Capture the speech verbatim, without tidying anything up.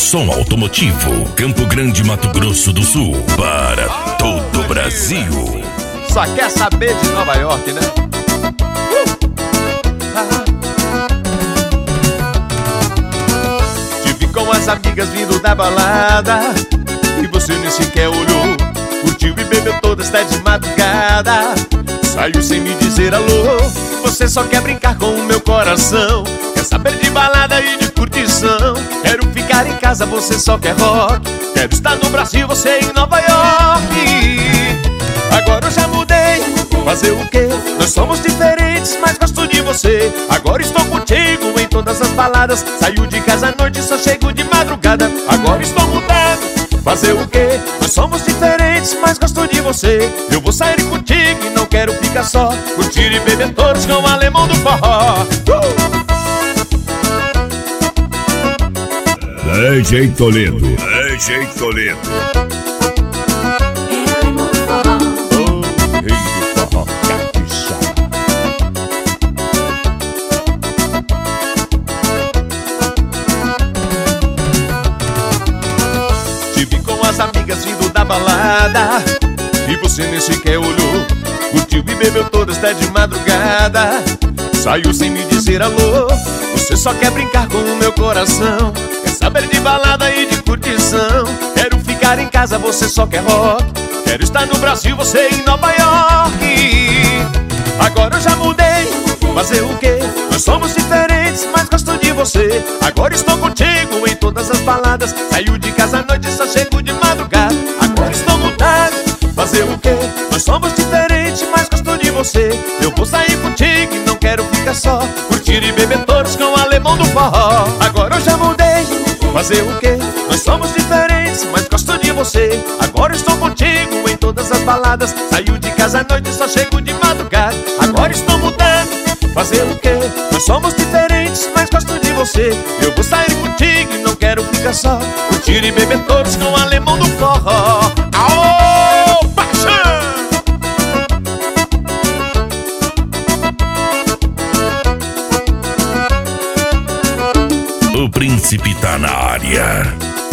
som automotivo. Campo Grande, Mato Grosso do Sul. Para todo o Brasil. Só quer saber de Nova York, né? Uh! Ah. Te vi com as amigas vindo da balada e você nem sequer olhou. Curtiu e bebeu toda esta de madrugada. Saiu sem me dizer alô. Você só quer brincar com o meu coração. Quer saber de balada e de curtição. Quero ficar em casa, você só quer rock. Quero estar no Brasil, você em Nova York. Agora eu já mudei, fazer o quê? Nós somos diferentes, mas gosto de você. Agora estou contigo em todas as baladas. Saio de casa à noite e só chego de madrugada. Agora estou mudando, fazer o quê? Nós somos diferentes, mas gosto de você. Eu vou sair contigo e não quero ficar só. Curtir e beber todos com o alemão do forró. uh! D J Toledo, D J Toledo. Oh, rei do forró, capixaba. Te vi com as amigas vindo da balada e você nem sequer olhou. Curtiu e bebeu toda esta de madrugada. Saiu sem me dizer alô. Você só quer brincar com o meu coração. Quer saber de balada e de curtição. Quero ficar em casa, você só quer rock. Quero estar no Brasil, você em Nova York. Agora eu já mudei, fazer o quê? Nós somos diferentes, mas gosto de você. Agora estou contigo em todas as baladas. Saio de casa à noite e só chego de madrugada. Agora estou mudando, fazer o quê? Nós somos diferentes, mas gosto de você. Eu vou sair contigo e não quero ficar só. Curtir e beber todos com o alemão do forró. Agora eu já mudei, fazer o quê? Nós somos diferentes, mas gosto de você. Agora estou contigo em todas as baladas. Saio de casa à noite e só chego de madrugada. Agora estou mudando, fazer o quê? Nós somos diferentes, mas gosto de você. Eu vou sair contigo e não quero ficar só. Curtir e beber todos com o alemão do forró. Aô, paixão! O príncipe tá na área.